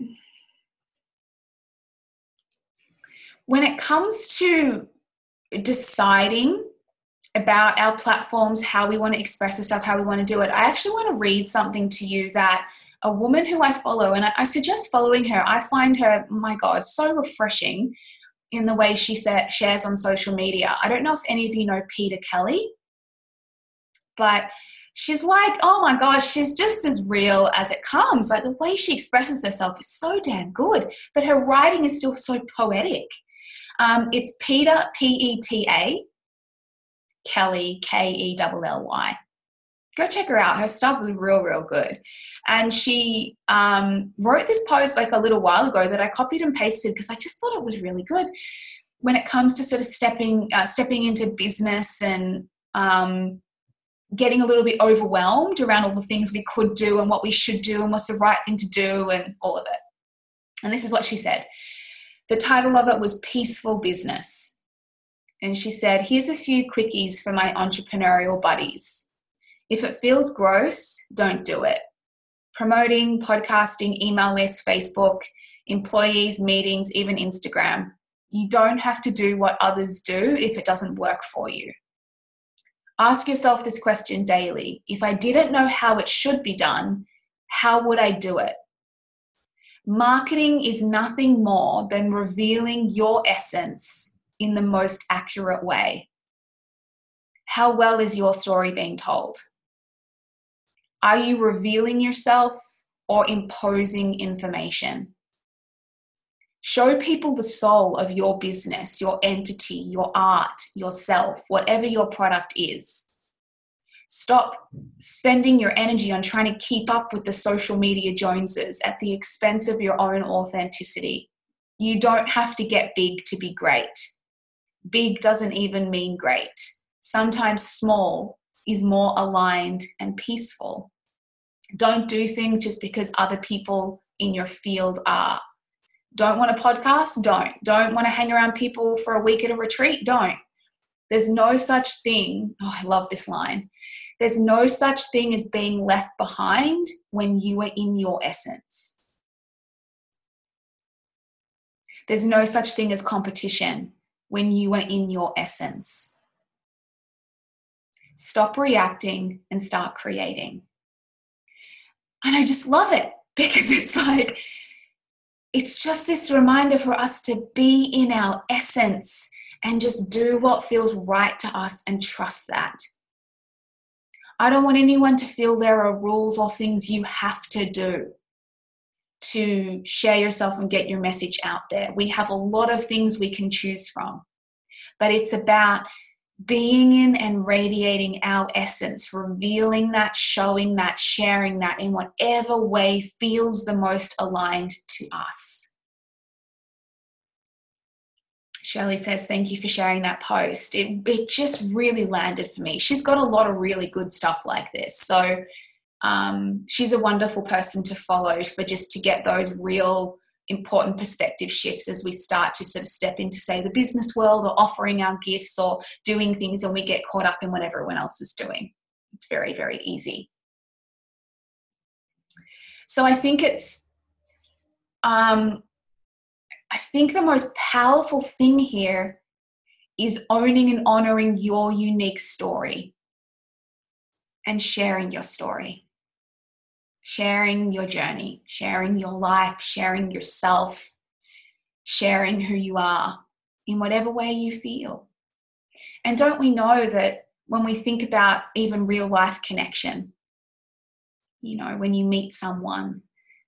When it comes to deciding about our platforms, how we want to express ourselves, how we want to do it, I actually want to read something to you that a woman who I follow, and I suggest following her. I find her, my God, so refreshing in the way she shares on social media. I don't know if any of you know Peter Kelly, but she's like, oh my gosh, she's just as real as it comes. Like, the way she expresses herself is so damn good, but her writing is still so poetic. It's Peter, P-E-T-A, Kelly, K-E-L-L-Y. Go check her out. Her stuff is real, real good. And she wrote this post like a little while ago that I copied and pasted because I just thought it was really good when it comes to sort of stepping into business and getting a little bit overwhelmed around all the things we could do and what we should do and what's the right thing to do and all of it. And this is what she said. The title of it was Peaceful Business. And she said, here's a few quickies for my entrepreneurial buddies. If it feels gross, don't do it. Promoting, podcasting, email lists, Facebook, employees, meetings, even Instagram. You don't have to do what others do if it doesn't work for you. Ask yourself this question daily. If I didn't know how it should be done, how would I do it? Marketing is nothing more than revealing your essence in the most accurate way. How well is your story being told? Are you revealing yourself or imposing information? Show people the soul of your business, your entity, your art, yourself, whatever your product is. Stop spending your energy on trying to keep up with the social media Joneses at the expense of your own authenticity. You don't have to get big to be great. Big doesn't even mean great. Sometimes small is more aligned and peaceful. Don't do things just because other people in your field are. Don't want a podcast? Don't. Don't want to hang around people for a week at a retreat? Don't. There's no such thing. Oh, I love this line. There's no such thing as being left behind when you are in your essence. There's no such thing as competition when you are in your essence. Stop reacting and start creating. And I just love it because it's like, it's just this reminder for us to be in our essence and just do what feels right to us and trust that. I don't want anyone to feel there are rules or things you have to do. to share yourself and get your message out there. We have a lot of things we can choose from, but it's about being in and radiating our essence, revealing that, showing that, sharing that in whatever way feels the most aligned to us. Shirley says, thank you for sharing that post. It just really landed for me. She's got a lot of really good stuff like this. So she's a wonderful person to follow for just to get those real important perspective shifts as we start to sort of step into, say, the business world, or offering our gifts or doing things, and we get caught up in what everyone else is doing. It's very, very easy. So I think I think the most powerful thing here is owning and honoring your unique story and sharing your story, sharing your journey, sharing your life, sharing yourself, sharing who you are in whatever way you feel. And don't we know that when we think about even real life connection, you know, when you meet someone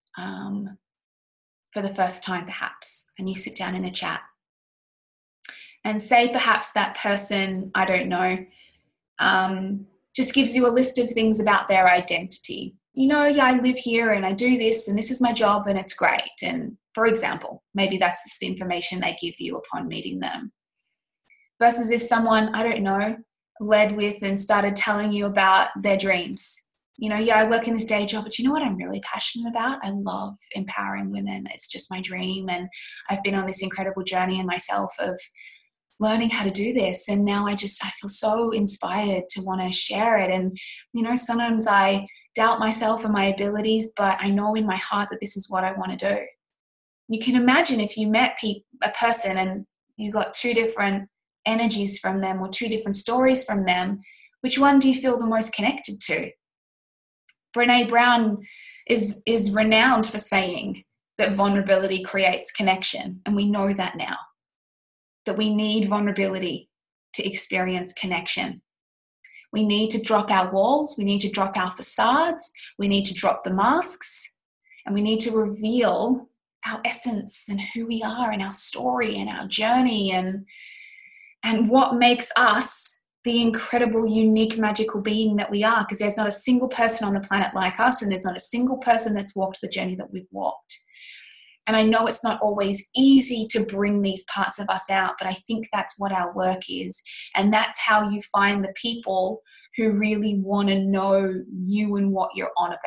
for the first time perhaps, and you sit down in a chat, and say perhaps that person, I don't know, just gives you a list of things about their identity. You know, yeah, I live here and I do this and this is my job and it's great. And for example, maybe that's just the information they give you upon meeting them. Versus if someone, I don't know, led with and started telling you about their dreams. You know, yeah, I work in this day job, but you know what I'm really passionate about? I love empowering women. It's just my dream. And I've been on this incredible journey in myself of learning how to do this. And now I feel so inspired to want to share it. And, you know, sometimes I doubt myself and my abilities, but I know in my heart that this is what I want to do. You can imagine if you met a person and you got two different energies from them or two different stories from them, which one do you feel the most connected to? Brené Brown is renowned for saying that vulnerability creates connection. And we know that now, that we need vulnerability to experience connection. We need to drop our walls. We need to drop our facades. We need to drop the masks. And we need to reveal our essence and who we are and our story and our journey and what makes us the incredible, unique, magical being that we are, because there's not a single person on the planet like us, and there's not a single person that's walked the journey that we've walked. And I know it's not always easy to bring these parts of us out, but I think that's what our work is. And that's how you find the people who really want to know you and what you're on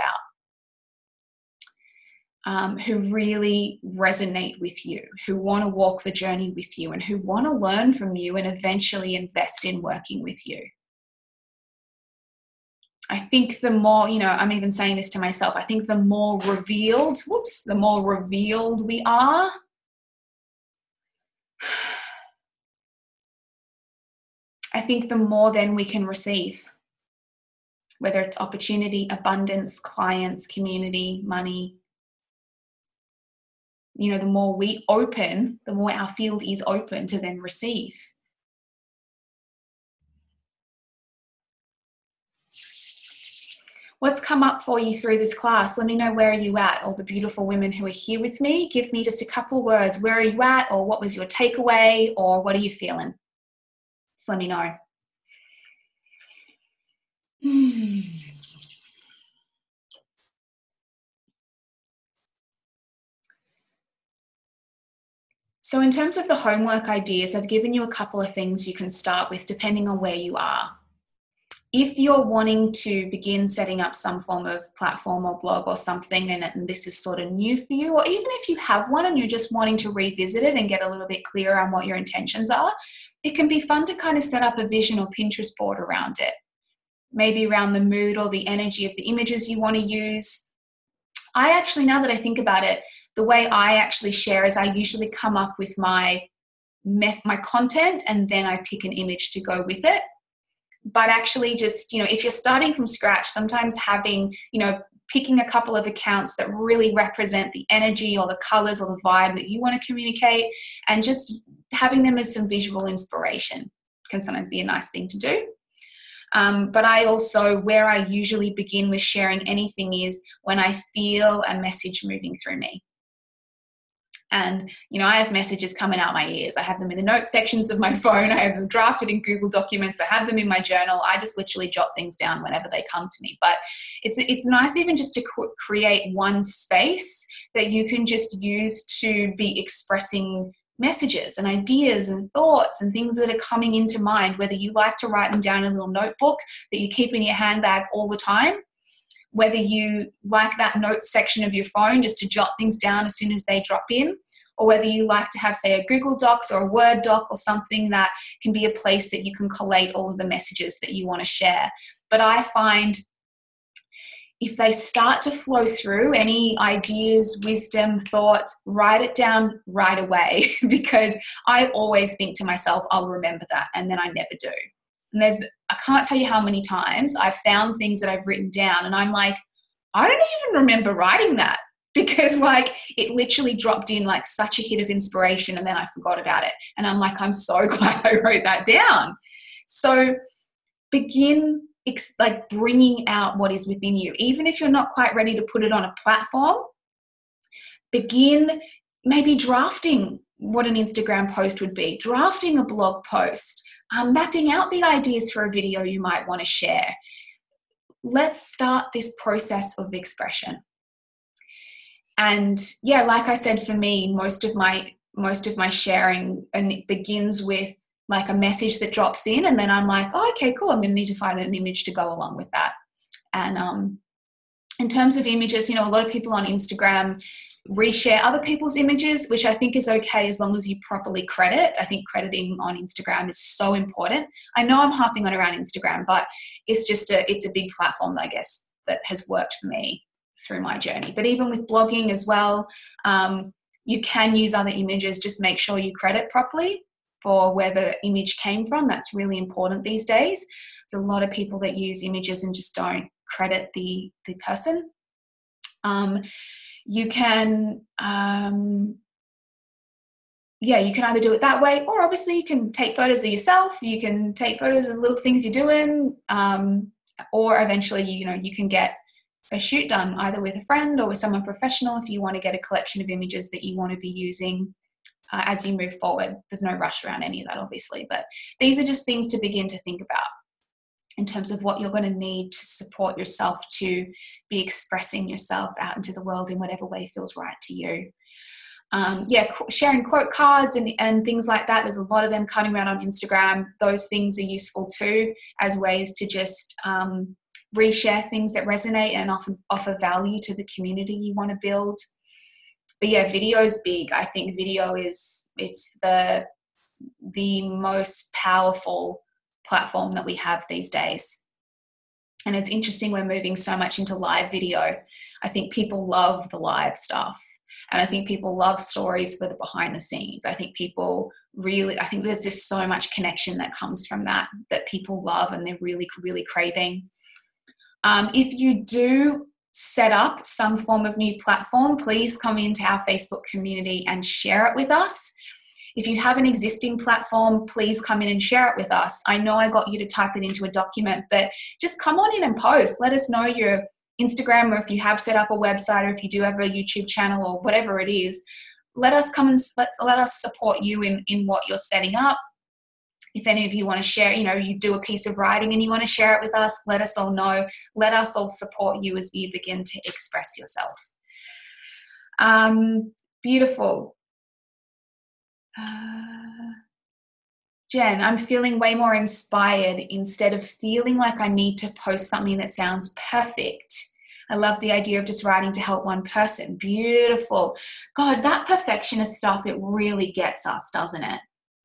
about, who really resonate with you, who want to walk the journey with you, and who want to learn from you and eventually invest in working with you. I think the more, you know, I'm even saying this to myself, I think the more revealed we are, I think the more then we can receive, whether it's opportunity, abundance, clients, community, money. You know, the more we open, the more our field is open to then receive. What's come up for you through this class? Let me know, where are you at? All the beautiful women who are here with me, give me just a couple of words. Where are you at? Or what was your takeaway? Or what are you feeling? Just let me know. So in terms of the homework ideas, I've given you a couple of things you can start with depending on where you are. If you're wanting to begin setting up some form of platform or blog or something, and this is sort of new for you, or even if you have one and you're just wanting to revisit it and get a little bit clearer on what your intentions are, it can be fun to kind of set up a vision or Pinterest board around it. Maybe around the mood or the energy of the images you want to use. I actually, now that I think about it, the way I actually share is I usually come up with my content and then I pick an image to go with it. But actually just, you know, if you're starting from scratch, sometimes having, you know, picking a couple of accounts that really represent the energy or the colors or the vibe that you want to communicate, and just having them as some visual inspiration can sometimes be a nice thing to do. But I also, where I usually begin with sharing anything is when I feel a message moving through me. And, I have messages coming out my ears. I have them in the notes sections of my phone. I have them drafted in Google Documents. I have them in my journal. I just literally jot things down whenever they come to me. But it's nice even just to create one space that you can just use to be expressing messages and ideas and thoughts and things that are coming into mind, whether you like to write them down in a little notebook that you keep in your handbag all the time, whether you like that notes section of your phone just to jot things down as soon as they drop in, or whether you like to have, say, a Google Docs or a Word doc or something that can be a place that you can collate all of the messages that you want to share. But I find if they start to flow through, any ideas, wisdom, thoughts, write it down right away, because I always think to myself, I'll remember that, and then I never do. And I can't tell you how many times I've found things that I've written down and I'm like, I don't even remember writing that, because it literally dropped in like such a hit of inspiration and then I forgot about it. And I'm like, I'm so glad I wrote that down. So begin bringing out what is within you. Even if you're not quite ready to put it on a platform, begin maybe drafting what an Instagram post would be, drafting a blog post, mapping out the ideas for a video you might want to share. Let's start this process of expression. And yeah, like I said, for me, most of my sharing, and it begins with like a message that drops in, and then I'm like, oh, okay, cool. I'm going to need to find an image to go along with that. And in terms of images, a lot of people on Instagram reshare other people's images, which I think is okay as long as you properly credit. I think crediting on Instagram is so important. I know I'm harping on around Instagram, but it's a big platform, I guess, that has worked for me through my journey. But even with blogging as well, you can use other images. Just make sure you credit properly for where the image came from. That's really important these days. There's a lot of people that use images and just don't credit the person. You can you can either do it that way, or obviously you can take photos of yourself. You can take photos of little things you're doing, or eventually you can get a shoot done either with a friend or with someone professional if you want to get a collection of images that you want to be using as you move forward. There's no rush around any of that, obviously, but these are just things to begin to think about in terms of what you're going to need to support yourself to be expressing yourself out into the world in whatever way feels right to you. Sharing quote cards and things like that. There's a lot of them cutting around on Instagram. Those things are useful too, as ways to just reshare things that resonate and offer value to the community you want to build. But yeah, video is big. I think video it's the most powerful platform that we have these days. And it's interesting, we're moving so much into live video. I think people love the live stuff. And I think people love stories for the behind the scenes. I think there's just so much connection that comes from that people love and they're really, really craving. If you do set up some form of new platform, please come into our Facebook community and share it with us. If you have an existing platform, please come in and share it with us. I know I got you to type it into a document, but just come on in and post. Let us know your Instagram, or if you have set up a website, or if you do have a YouTube channel or whatever it is. Let us come and let us support you in what you're setting up. If any of you want to share, you do a piece of writing and you want to share it with us, let us all know. Let us all support you as you begin to express yourself. Beautiful. Jen, I'm feeling way more inspired instead of feeling like I need to post something that sounds perfect. I love the idea of just writing to help one person. Beautiful. God, that perfectionist stuff, it really gets us, doesn't it?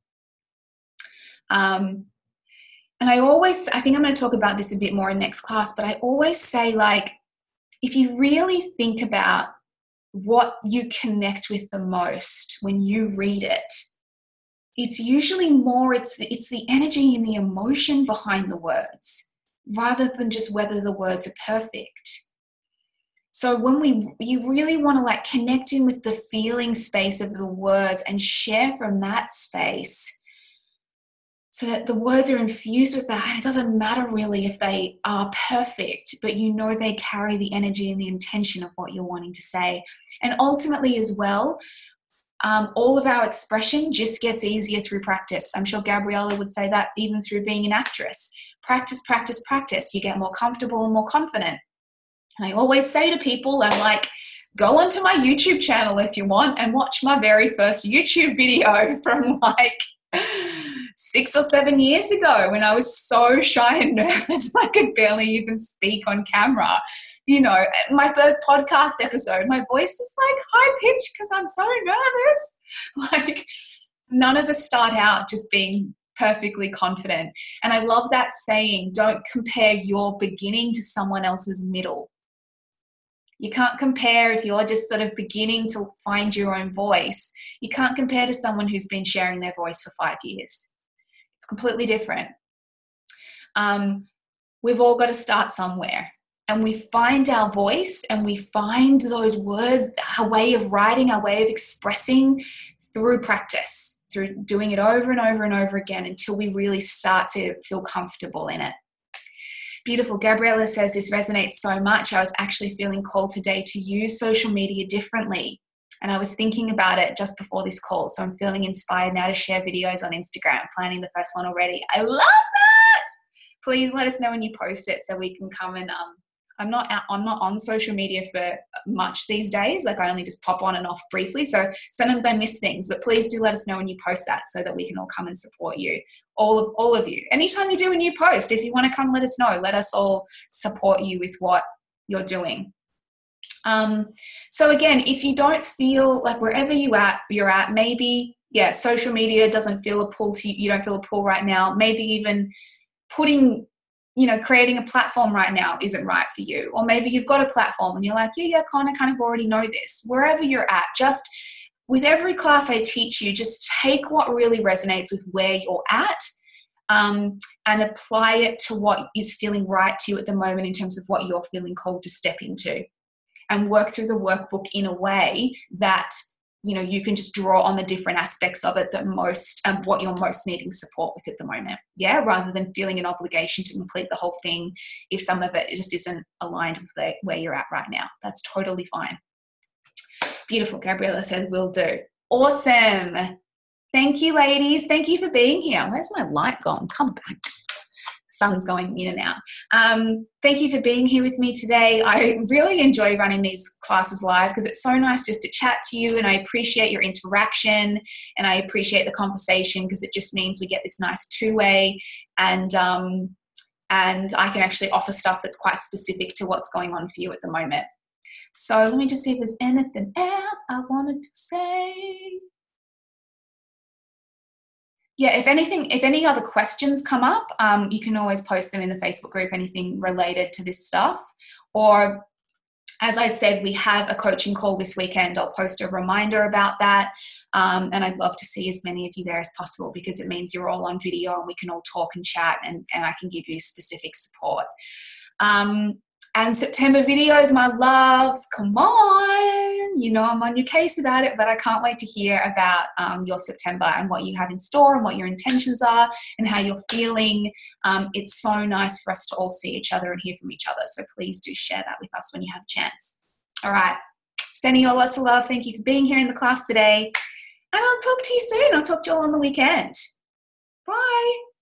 And I think I'm going to talk about this a bit more in next class, but I always say, if you really think about what you connect with the most when you read it, it's usually more, it's the energy and the emotion behind the words, rather than just whether the words are perfect. So you really want to connect in with the feeling space of the words and share from that space, so that the words are infused with that. And it doesn't matter really if they are perfect, but they carry the energy and the intention of what you're wanting to say. And ultimately as well, All of our expression just gets easier through practice. I'm sure Gabriella would say that even through being an actress. Practice, practice, practice. You get more comfortable and more confident. And I always say to people, I'm like, go onto my YouTube channel if you want and watch my very first YouTube video from like 6 or 7 years ago when I was so shy and nervous I could barely even speak on camera. You know, my first podcast episode, my voice is like high pitched because I'm so nervous. Like, none of us start out just being perfectly confident. And I love that saying, don't compare your beginning to someone else's middle. You can't compare if you're just sort of beginning to find your own voice. You can't compare to someone who's been sharing their voice for 5 years. It's completely different. We've all got to start somewhere. And we find our voice and we find those words, our way of writing, our way of expressing through practice, through doing it over and over and over again until we really start to feel comfortable in it. Beautiful. Gabriella says, this resonates so much. I was actually feeling called today to use social media differently. And I was thinking about it just before this call. So I'm feeling inspired now to share videos on Instagram. Planning the first one already. I love that. Please let us know when you post it so we can come and I'm not on social media for much these days. Like, I only just pop on and off briefly. So sometimes I miss things, but please do let us know when you post that so that we can all come and support you. All of you. Anytime you do a new post, if you want to come, let us know. Let us all support you with what you're doing. So again, if you don't feel like wherever you're at, maybe, social media doesn't feel a pull to you. You don't feel a pull right now. Maybe even creating a platform right now isn't right for you. Or maybe you've got a platform and you're like, kind of already know this. Wherever you're at, just with every class I teach you, just take what really resonates with where you're at and apply it to what is feeling right to you at the moment in terms of what you're feeling called to step into, and work through the workbook in a way that you can just draw on the different aspects of it that what you're most needing support with at the moment. Rather than feeling an obligation to complete the whole thing if some of it just isn't aligned with where you're at right now. That's totally fine. Beautiful. Gabriella says, will do. Awesome. Thank you, ladies. Thank you for being here. Where's my light gone? Come back. Sun's going in and out. Thank you for being here with me today. I really enjoy running these classes live because it's so nice just to chat to you, and I appreciate your interaction and I appreciate the conversation because it just means we get this nice two-way and I can actually offer stuff that's quite specific to what's going on for you at the moment. So let me just see if there's anything else I wanted to say. If any other questions come up, you can always post them in the Facebook group, anything related to this stuff. Or, as I said, we have a coaching call this weekend. I'll post a reminder about that. And I'd love to see as many of you there as possible because it means you're all on video and we can all talk and chat and I can give you specific support. And September videos, my loves, come on. I'm on your case about it, but I can't wait to hear about your September and what you have in store and what your intentions are and how you're feeling. It's so nice for us to all see each other and hear from each other. So please do share that with us when you have a chance. All right. Sending you all lots of love. Thank you for being here in the class today. And I'll talk to you soon. I'll talk to you all on the weekend. Bye.